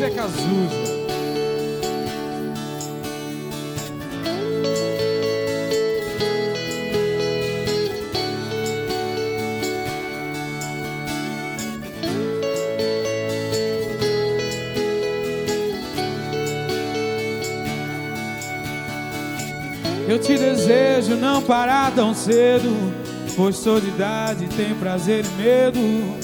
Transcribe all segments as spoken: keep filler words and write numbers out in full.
José Cazuza. Eu te desejo não parar tão cedo, pois sou de idade, tem prazer e medo.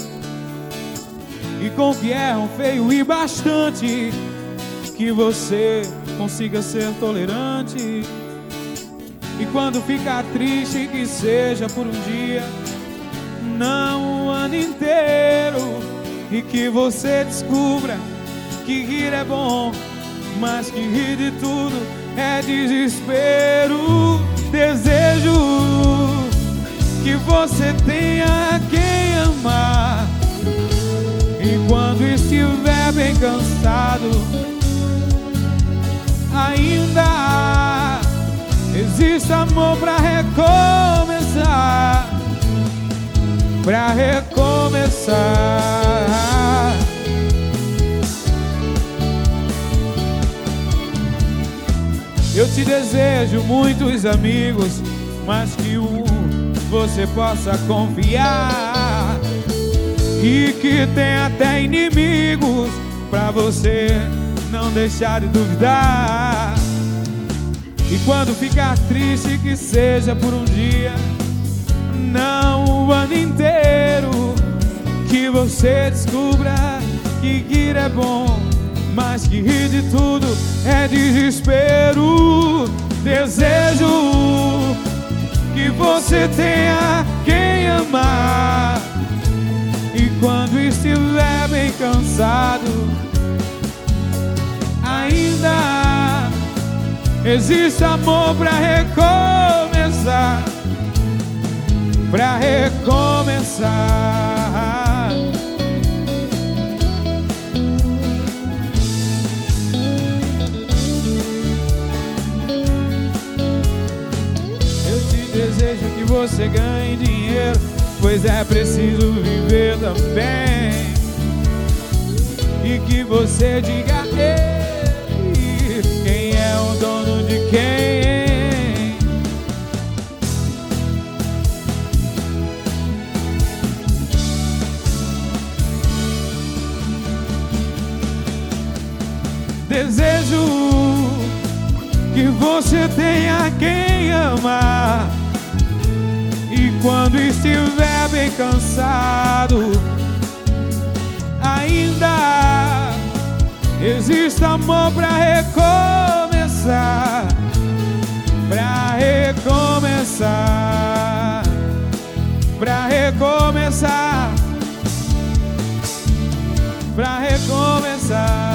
E com o que é um feio e bastante, que você consiga ser tolerante. E quando ficar triste, que seja por um dia, não o ano inteiro. E que você descubra que rir é bom, mas que rir de tudo é desespero. Desejo que você tenha quem amar, e quando estiver bem cansado, ainda existe amor pra recomeçar, pra recomeçar. Eu te desejo muitos amigos, mas que um você possa confiar, e que tenha até inimigos, pra você não deixar de duvidar. E quando ficar triste, que seja por um dia, não o ano inteiro. Que você descubra que rir é bom, mas que rir de tudo é desespero. Desejo que você tenha quem amar, e quando estiver bem cansado, ainda existe amor pra recomeçar, pra recomeçar. Desejo que você ganhe dinheiro, pois é preciso viver também. E que você diga ei, quem é o dono de quem. Desejo que você tenha quem amar, e quando estiver bem cansado, ainda existe amor pra recomeçar, pra recomeçar, pra recomeçar, pra recomeçar.